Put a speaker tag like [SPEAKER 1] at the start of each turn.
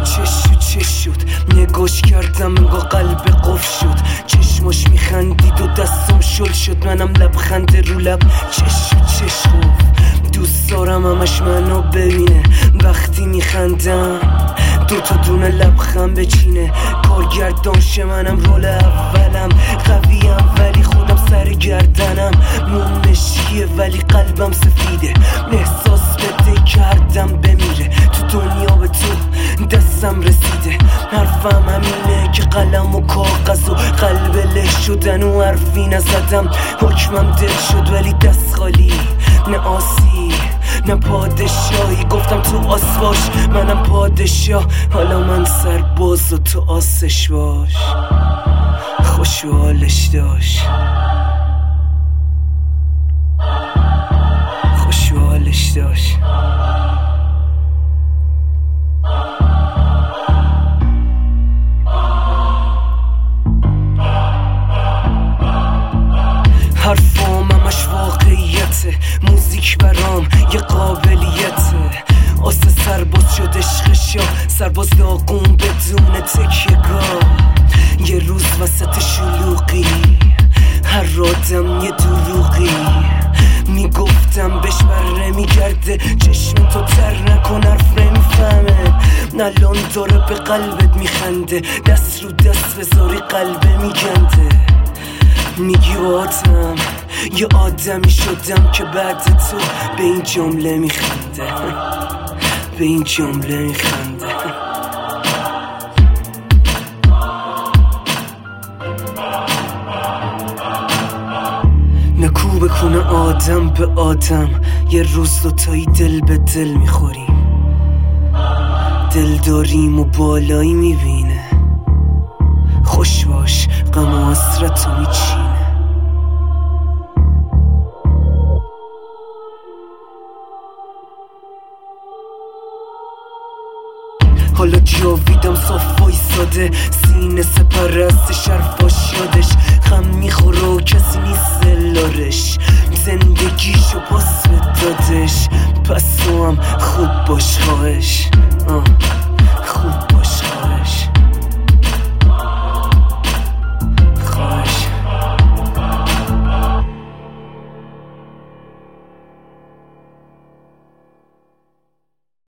[SPEAKER 1] چه شد نگاش کردم انگار قلب قفل شد، چشماش میخندید و دستم شل شد، منم لبخند رو لب چش دوست دارم همش منو ببینه وقتی میخندم، دوتا دونه لبخند بچینه، کارگردان شه منم رول اولم، قویم ولی خودم سر گردنم، موم مشکیه ولی قلبم سفیده، احساس بده کردم بمیره، تو دنیا به تو دستم رسیده، حرفم همینه که قلم و کاغذ و قلب له شدن و حرفی نزدم، حکمم دل شد ولی دست خالی، نه آسی نه پادشاهی، گفتم تو آس باش منم پادشاه، حالا من سرباز و تو آسش باش، خوش و حالش داشت، خوش و حالش داشت. حرفام همش واقعیته، موزیک برام یه قابلیته، آسه سرباز شد عشقشا، سرباز داغون بدون تکیه‌گاه، یه روز وسط شلوغی هر آدم یه دروغی، میگفتم بهش بره میگرده، چشم تو تر نکن حرف نمیفهمه، الان داره به قلبت میخنده، دست رو دست بذاری قلبه میگنده، میگی آدم یه آدمی شدم که بعد تو به این جمله میخنده، به این جمله میخنده. نکو بکنه آدم به آدم، یه روز دوتایی دل به دل میخوریم، دل داریم و بالایی میبینه، خوش باش غم و حسرتو میچینه. حالا جاویدم صاف وایساده، سینه سپرست شرفاش یادش، غم میخوره و کسی نیست لارش، زندگیشو پاس دادش، پس تو هم خوب باش خواهش.